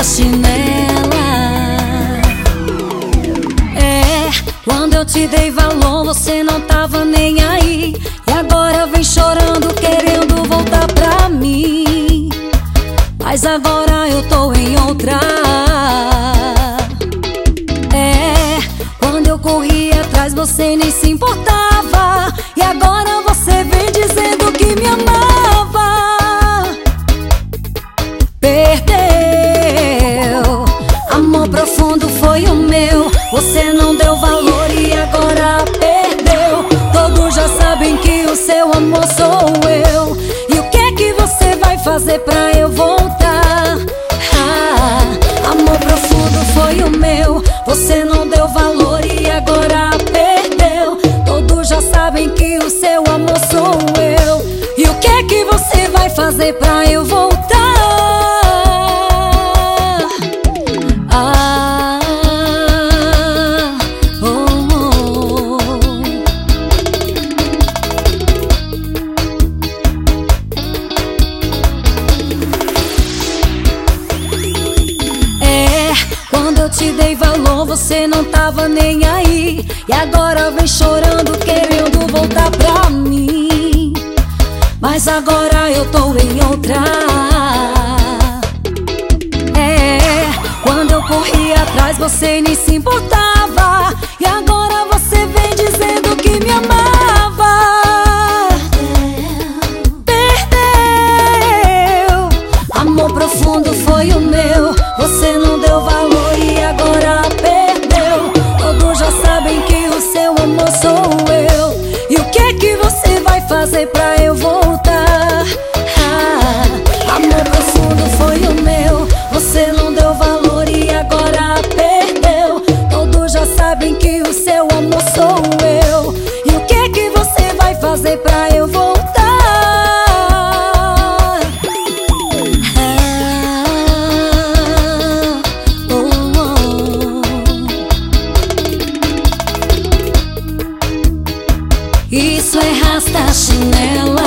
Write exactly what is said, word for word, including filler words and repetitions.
chinela. É, quando eu te dei valor você não tava nem aí, e agora vem chorando querendo voltar pra mim. Mas agora eu tô em outra. É, quando eu corri atrás você nem se importava, e agora você vem dizendo que me amava. Perdeu, amor profundo foi o meu, você não deu valor e agora perdeu. Todos já sabem que o seu amor sou eu, e o que que você vai fazer pra eu voltar? Ah, amor profundo foi o meu, você não deu valor e agora perdeu. Todos já sabem que o seu amor sou eu, e o que que você vai fazer pra eu voltar? Ah, oh, oh. É, quando eu te dei valor você não tava nem aí, e agora vem chorando querendo voltar pra mim. Mas agora eu tô em outra. É, quando eu corri atrás você nem se importava, e agora você vem dizendo que me amava. Perdeu, amor profundo foi o meu, você não deu valor e agora perdeu. Todos já sabem que o seu amor sou eu, e o que que você vai fazer pra eu voltar? Ah, amor profundo foi o meu, você não deu valor e agora perdeu. Todos já sabem que o seu amor sou eu, e o que que você vai fazer pra eu voltar? Ah, oh, oh. Isso é rasta chinela.